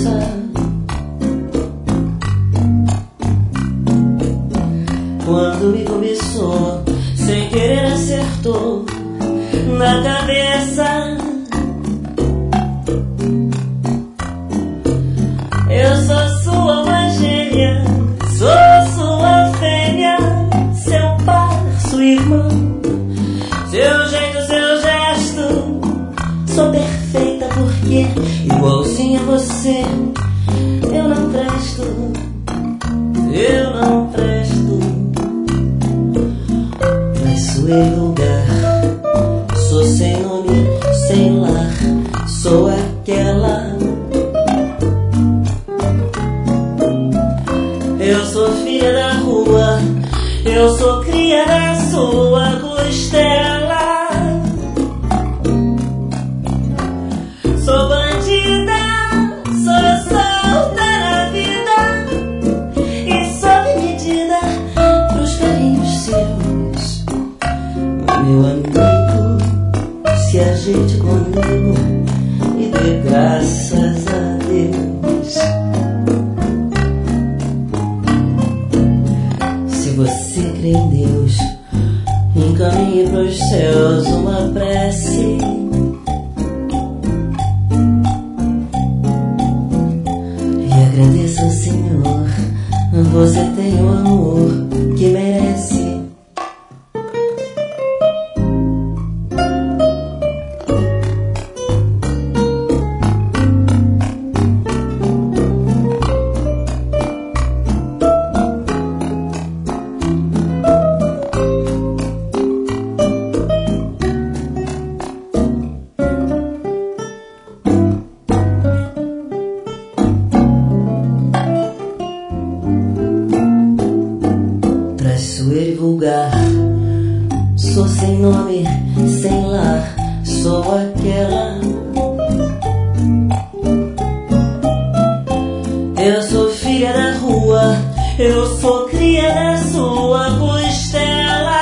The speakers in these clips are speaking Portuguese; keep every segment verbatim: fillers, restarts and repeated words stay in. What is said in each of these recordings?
cabeça. Quando me começou, sem querer acertou na cabeça. Eu sou sua alma gêmea, sou sua fêmea, seu par, sua irmã, seu jeito, seu gesto. Sou perfeita porque, igualzinha a você, eu não presto, eu não presto. Traiçoeiro lugar, sou sem nome, sem lar, sou aquela. Eu sou filha da rua, eu sou cria da sua costela. Sou bandida, sou solta na vida e sob medida pros carinhos seus. Meu amigo, se ajeite comigo e dê graças a Deus. Se você crê em Deus, encaminhe pros céus uma prece. Agradeça ao Senhor, você tem o amor que merece. Traiçoeiro e vulgar, sou sem nome, sem lar, sou aquela. Eu sou filha da rua, eu sou cria da sua costela.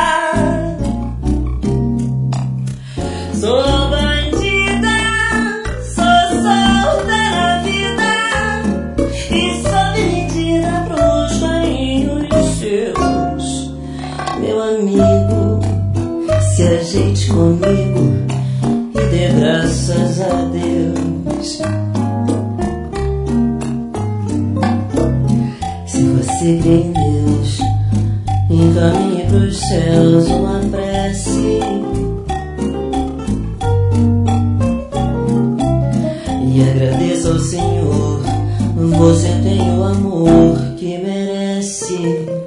Sou bandida, sou solta na vida e sob medida pros carinhos seus. Meu amigo, se ajeite comigo e dê graças a Deus. Se você crê em Deus, encaminhe pros céus uma prece. E agradeça ao Senhor, você tem o amor que merece.